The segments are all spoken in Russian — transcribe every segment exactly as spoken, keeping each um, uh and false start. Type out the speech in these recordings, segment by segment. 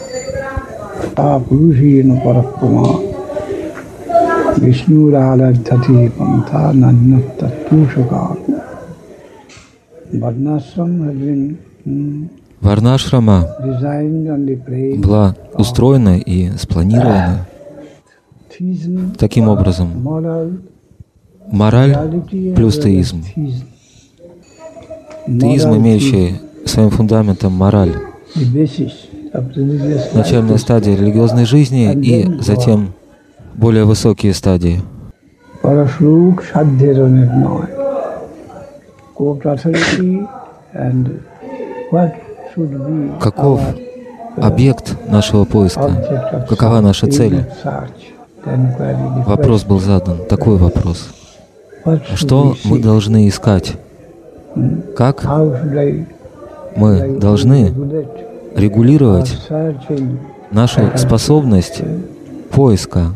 Пурушина параппама Вишну раладхати панта наннатта тушакар. Варнашрама была устроена и спланирована таким образом. Мораль плюс теизм. Теизм, имеющий своим фундаментом мораль, начальная стадия религиозной жизни и затем более высокие стадии. Каков объект нашего поиска? Какова наша цель? Вопрос был задан, такой вопрос. Что мы должны искать? Как мы должны регулировать нашу способность поиска?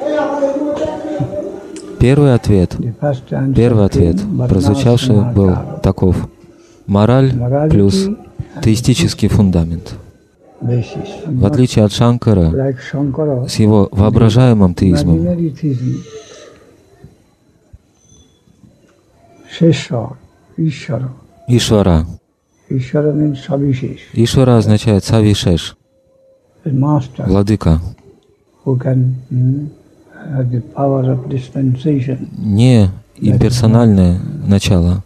Первый ответ, первый ответ, прозвучавший, был таков: мораль плюс теистический фундамент. В отличие от Шанкара, с его воображаемым теизмом, Ишвара. Ишвара означает Савишеш, владыка. Не имперсональное начало.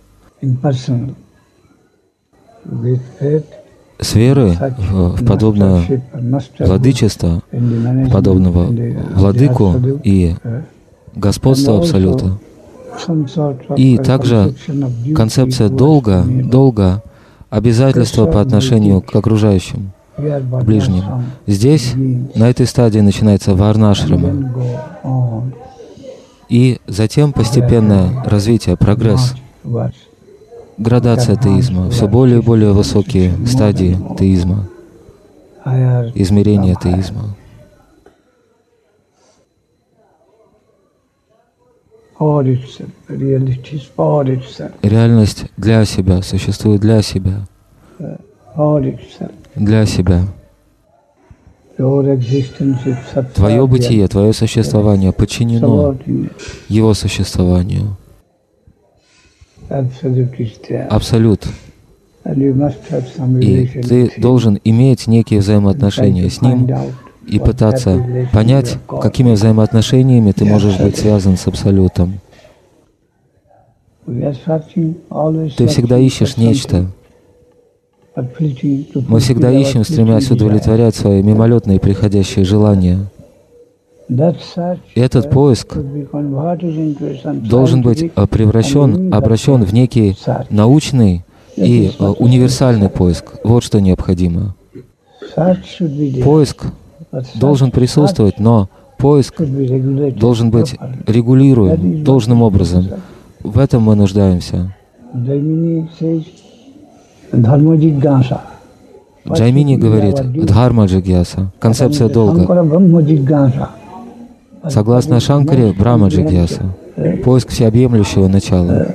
С веры в подобное владычество, в подобного владыку и господство Абсолюта, и также концепция долга, долга, обязательства по отношению к окружающим, к ближним. Здесь, на этой стадии, начинается варнашрама. И затем постепенное развитие, прогресс, градация теизма, все более и более высокие стадии теизма, измерения теизма. Реальность для себя, существует для себя. Для себя. Твое бытие, твое существование подчинено его существованию. Абсолют. И ты должен иметь некие взаимоотношения с ним и пытаться понять, какими взаимоотношениями ты можешь быть связан с Абсолютом. Ты всегда ищешь нечто. Мы всегда ищем, стремясь удовлетворять свои мимолетные приходящие желания. И этот поиск должен быть превращен, обращен в некий научный и универсальный поиск. Вот что необходимо. Поиск должен присутствовать, но поиск должен быть регулируем должным образом. В этом мы нуждаемся. Джаймини говорит «дхарма джигьяса», концепция долга. Согласно Шанкаре, брахма джигьяса, поиск всеобъемлющего начала.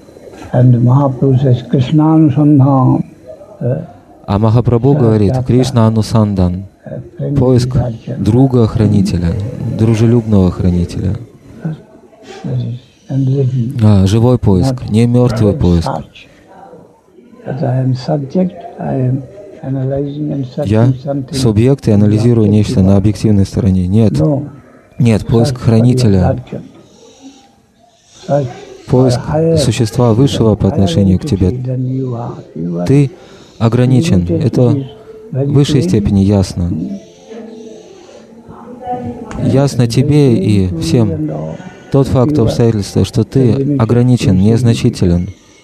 А Махапрабху говорит «Кришна Анусандан», поиск друга-хранителя, дружелюбного хранителя. А, живой поиск, не мертвый поиск. Я субъект и анализирую нечто на объективной стороне. Нет. Нет, поиск хранителя. Поиск существа высшего по отношению к тебе. Ты ограничен. Это в высшей степени ясно. Ясно тебе и всем. Тот факт, обстоятельство, что ты ограничен, незначителен.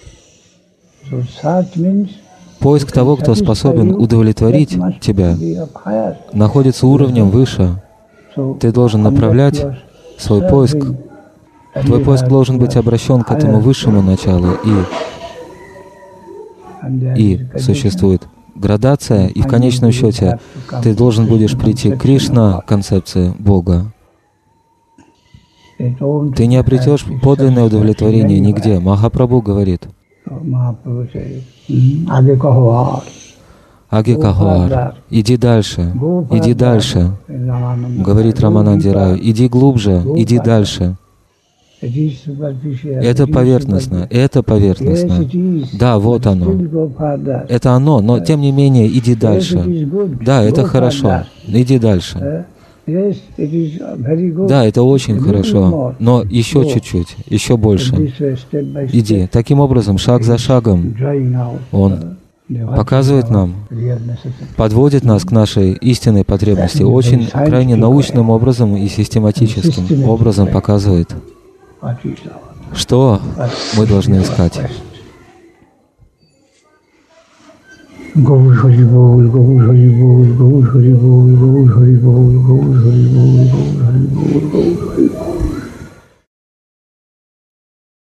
Поиск того, кто способен удовлетворить тебя, находится уровнем выше. Ты должен направлять свой поиск. Твой поиск должен быть обращен к этому высшему началу. И, и существует градация, и в конечном счете ты должен будешь прийти к Кришна, концепции Бога. Ты не обретешь подлинное удовлетворение нигде. Махапрабху говорит. Агикахуар, иди дальше, иди дальше, говорит Рамананди Раю, иди глубже, иди дальше. Это поверхностно, это поверхностно. Да, вот оно. Это оно, но тем не менее, иди дальше. Да, это хорошо, иди дальше. Да, это очень хорошо, но еще чуть-чуть, еще больше. Иди. Таким образом, шаг за шагом, он показывает нам, подводит нас к нашей истинной потребности, очень крайне научным образом и систематическим образом показывает, что мы должны искать. Gaur Hari Bol, Gaur Hari Bol, Gaur Hari Bol, Gaur Hari Bol, Gaur Hari Bol, Gaur Hari Bol, Gaur Hari Bol.